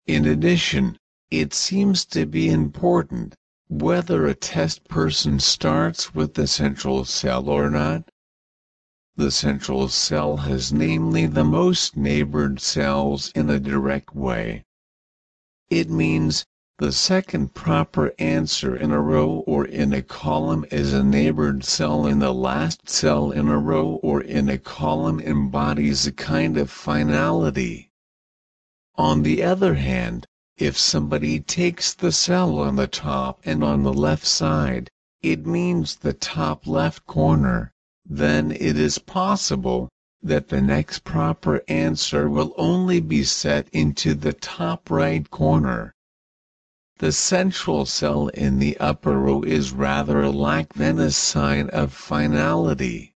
In addition, it seems to be important whether a test person starts with the central cell or not. The central cell has namely the most neighbored cells in a direct way. It means the second proper answer in a row or in a column is a neighbored cell, and the last cell in a row or in a column embodies a kind of finality. On the other hand, if somebody takes the cell on the top and on the left side, it means the top left corner, then it is possible that the next proper answer will only be set into the top right corner. The central cell in the upper row is rather a lack than a sign of finality.